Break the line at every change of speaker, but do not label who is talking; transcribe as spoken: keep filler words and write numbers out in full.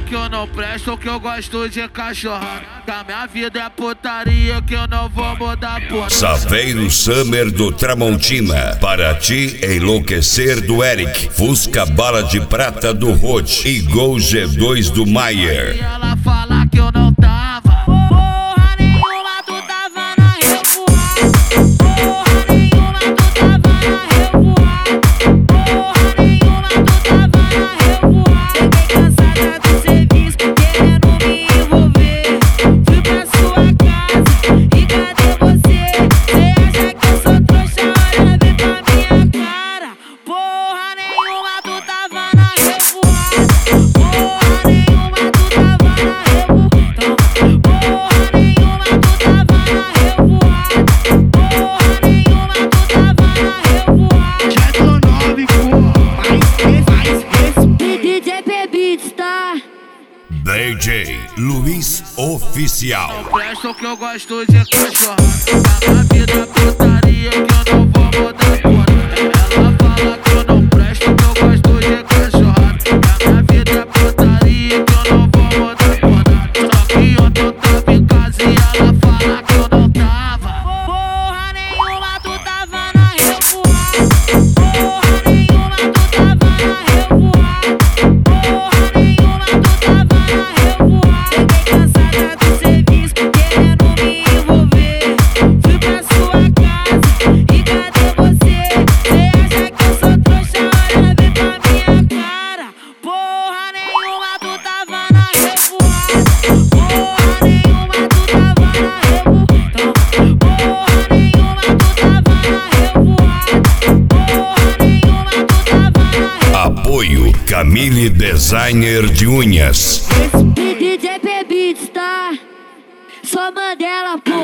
que eu não presto, que eu gosto de cachorrada. Que a minha vida é putaria, que eu não vou mudar por.
Saveiro Summer do Tramontina, para te enlouquecer do Eric, Fusca Bala de Prata do Roth e Gol G dois do Maier.
E ela fala que eu não tava.
Porra nenhuma, tu tava na revoada. Porra nenhuma, tu tava na revoada. Porra nenhuma, tu tava na revoada. Cheguei cansada do serviço, querendo me envolver. Fui pra sua casa e cadê você? Cê acha que eu sou trouxa? Olha bem pra minha cara. Porra nenhuma, tu tava na revoada. Porra nenhuma, tu tava na revoada. Porra nenhuma, tu tava na revoada. Porra nenhuma, tu tava na revoada.
Jet nove, porra. Mais, mais, mais.
D J P-Beats, tá?
D J Luiz Oficial.
Não presto, que eu gosto de cachorrada. Que a minha vida é putaria, que eu não vou mudar por. Ela fala que eu não presto, que eu gosto de cachorrada. Que a minha vida é putaria, que eu não vou mudar por nada. Só que ontem eu tava em casa e ela fala que eu não tava.
Porra nenhuma, tu tava na revoada. Porra nenhuma, tu tava na revoada. Porra nenhuma, tu tava na revoada. Cheguei cansada do serviço, querendo me envolver. Fui pra sua casa e cadê você? Cê acha que eu sou trouxa? Olha bem pra minha cara. Porra nenhuma, tu tava na revoada. Porra nenhuma, tu tava na revoada. Porra nenhuma, tu tava na revoada. Porra nenhuma, tu tava na revoada.
Apoio Camille Designer de Unhas.
D J P-Beats, tá? Só Mandela, pô.